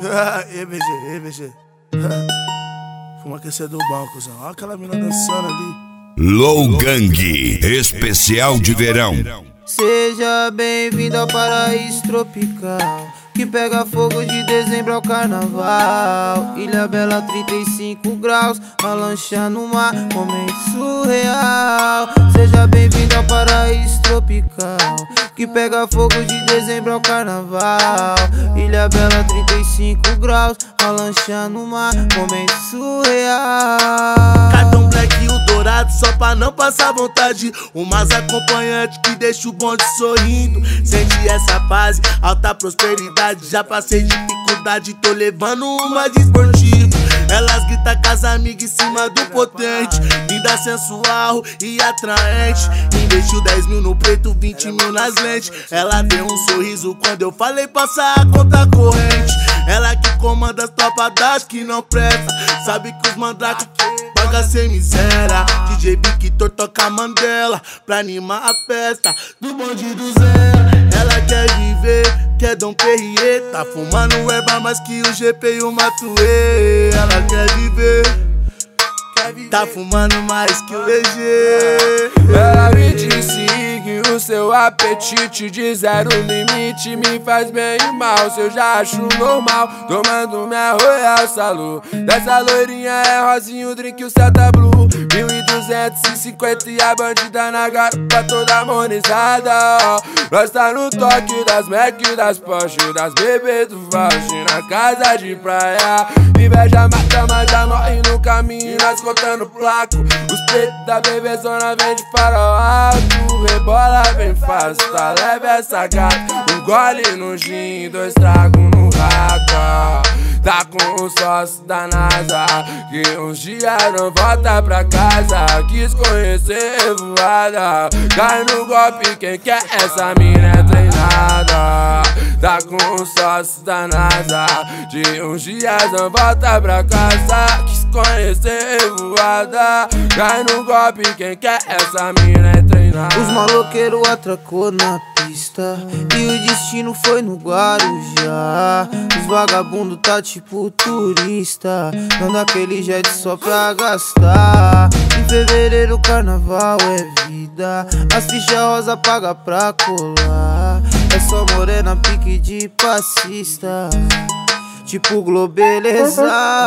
EBG. Fuma aquecedor bom, cuzão. Olha aquela mina dançando ali. Low Gang, especial de verão. Seja bem-vindo ao paraíso tropical, que pega fogo de dezembro ao carnaval. Ilha Bela, 35 graus, a lancha no mar, momento surreal. Seja bem-vindo ao paraíso tropical, que pega fogo de dezembro ao carnaval. Ilha Bela, 35 graus, a lancha no mar, momento surreal. Cartão black e o dourado só pra não passar vontade. Umas acompanhantes que deixa o bonde sorrindo. Sente essa fase, alta prosperidade. Já passei dificuldade, tô levando uma de esportivo. Elas gritam com as amigas em cima do potente. Linda, sensual e atraente. Investiu 10 mil no preto, 20 mil nas lentes. Ela deu um sorriso quando eu falei passar a conta corrente. Ela que comanda as tropas das que não presta. Sabe que os mandrake paga sem miséria. DJ Victor toca Mandela pra animar a festa do bonde do Zé. Ela quer viver, quer Dom Perrier. Tá fumando erva mais que o GP e o Matuê. Ela quer viver, tá fumando mais que o EG. Ela me disse que o seu apetite de zero limite me faz bem e mal. Se eu já acho normal, tomando minha Royal Salu. Dessa loirinha é rosinho, drink, o céu tá blue. 1250 e a bandida na garupa toda harmonizada. Nós tá no toque das Mac, das Porsche, das bebês do Fauci, na casa de praia. Inveja mata, mas já morre no caminho. Nós contando placo, os peitos da bebezona vem de farol alto. Rebola bem fácil, tá leve essa gata. Um gole no gin, 2 tragos no raca. Tá com o sócio da NASA, que uns dias não volta pra casa. Quis conhecer voada, cai no golpe quem quer, essa mina é treinada. Tá com o sócio da NASA, de uns dias não volta pra casa. Quis conhecer voada, cai no golpe quem quer, essa mina é treinada. Os maloqueiros atracou na pista e o destino foi no Guarujá. Os vagabundos tá tipo turista, não daquele jeito só pra gastar. Em fevereiro o carnaval é vida, as fichas rosa paga pra colar. É só morena pique de passista, tipo Globeleza.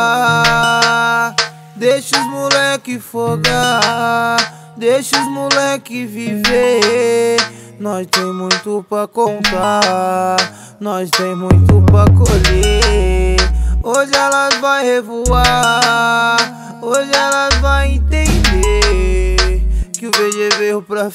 Deixa os moleque folgar, deixa os moleque viver. Nós tem muito pra contar, nós tem muito pra colher. Hoje elas vai revoar, hoje elas vai entender que o VG veio pra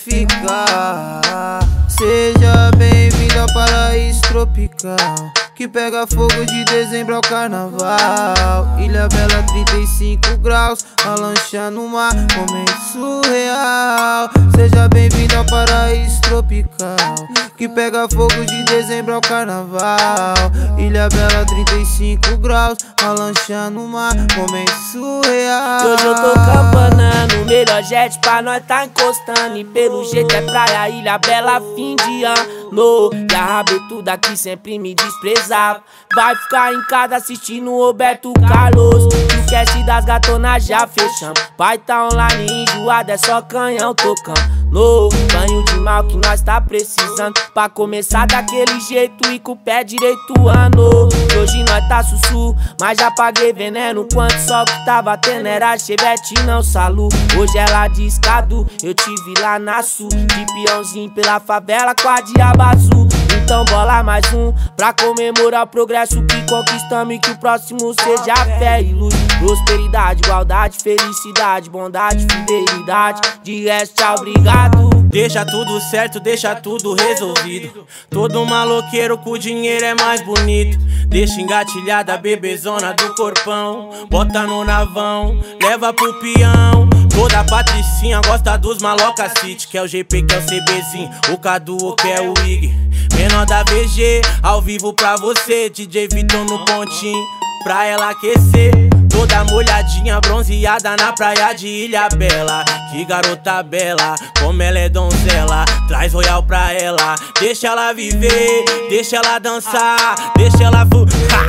ficar. Seja bem-vindo ao paraíso tropical, que pega fogo de dezembro ao carnaval. Ilha Bela, 35 graus, a lancha no mar, momento surreal. Seja bem-vindo ao paraíso tropical, que pega fogo de dezembro ao carnaval. Ilha Bela, 35 graus, a lancha no mar, momento surreal. Hoje eu tô campanando, o melhor jet pra nós tá encostando. E pelo jeito é praia, Ilha Bela, fim de ano. E a rabetuda daqui sempre me desprezava. Vai ficar em casa assistindo o Roberto Carlos. E o cast das gatonas já fechamos. Pai tá online enjoado, é só canhão tocando. No banho de mal que nós tá precisando, pra começar daquele jeito e com o pé direito ano. Hoje nós tá sussu, mas já paguei veneno. Quanto só que tá batendo era chevette não salu. Hoje ela de escado, eu te vi lá na sul, de peãozinho pela favela com a diaba azul. Então bola mais um, pra comemorar o progresso que conquistamos. E que o próximo seja fé e luz, prosperidade, igualdade, felicidade, bondade, fidelidade. De resto, tchau, obrigado. Deixa tudo certo, deixa tudo resolvido. Todo maloqueiro com dinheiro é mais bonito. Deixa engatilhada a bebezona do corpão, bota no navão, leva pro peão. Toda patricinha gosta dos maloca city, que é o GP, que é o CBzinho, o Cadu, que é o Ig. Menor da VG, ao vivo pra você, DJ Vitor no pontinho, pra ela aquecer. Toda molhadinha, bronzeada na praia de Ilha Bela. Que garota bela, como ela é donzela. Traz Royal pra ela, deixa ela viver, deixa ela dançar, deixa ela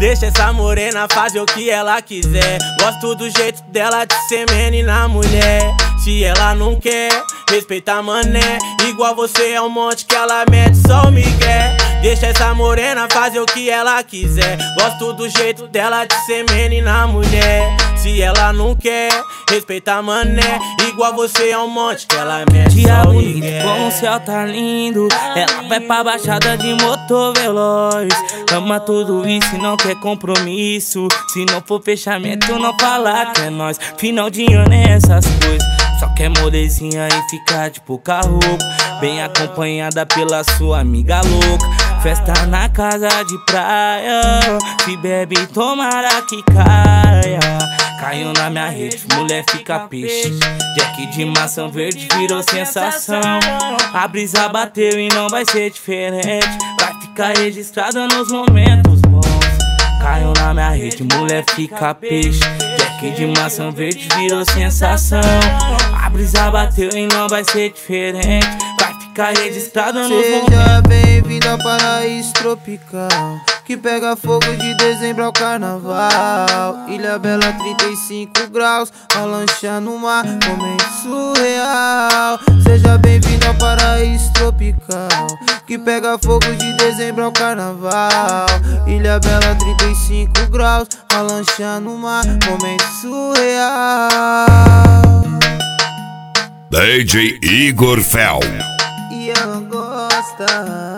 Deixa essa morena fazer o que ela quiser. Gosto do jeito dela de ser menina mulher. Se ela não quer, respeita mané. Igual você é um monte que ela mete só o migué. Deixa essa morena fazer o que ela quiser. Gosto do jeito dela de ser menina mulher. Se ela não quer, respeita mané. Igual você é um monte que ela mete Dia só o bonito, migué. como o céu tá lindo. Ela vai pra baixada de motor veloz. Ama tudo isso e não quer compromisso. Se não for fechamento, não fala que é nós. Final de ano é essas coisas. Só quer molezinha e ficar de pouca roupa. Bem acompanhada pela sua amiga louca. Festa na casa de praia. Se bebe, tomara que caia. Caiu na minha rede, mulher fica peixe. Jack de maçã verde virou sensação. A brisa bateu e não vai ser diferente. Vai ficar registrada nos momentos bons. Caiu na minha rede, mulher fica peixe. Jack de maçã verde virou sensação. A brisa bateu e não vai ser diferente. Vai ficar registrada nos momentos. Seja bem-vindo ao paraíso tropical, que pega fogo de dezembro ao carnaval. Ilha Bela 35 graus, a lancha no mar, momento surreal. Seja bem-vindo ao paraíso tropical, que pega fogo de dezembro ao carnaval. Ilha Bela 35 graus, a lancha no mar, momento surreal. DJ Igor Fel. E ela gosta.